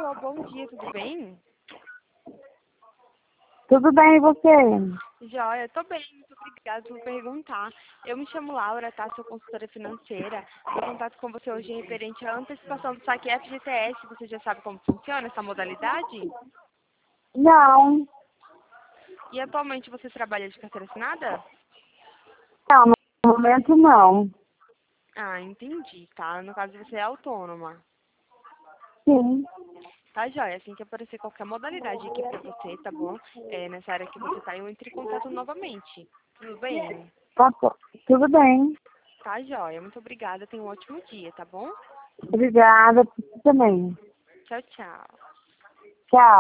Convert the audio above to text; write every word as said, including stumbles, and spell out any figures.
Alô, bom dia, tudo bem? Tudo bem, e você? Joia, tô bem, muito obrigada por perguntar. Eu me chamo Laura, tá? Sou consultora financeira. Meu contato com você hoje é referente à antecipação do saque F G T S. Você já sabe como funciona essa modalidade? Não, E atualmente você trabalha de carteira assinada? não, no momento não. Ah, entendi, tá? No caso você é autônoma. Sim, Tá, joia. Assim que aparecer qualquer modalidade aqui pra você, tá bom? É, nessa área que você tá, eu entre em contato novamente. Tudo bem? tá, bom. Tudo bem. Tá, joia. Muito obrigada. Tenha um ótimo dia, tá bom? Obrigada, você também. Tchau, tchau. Tchau.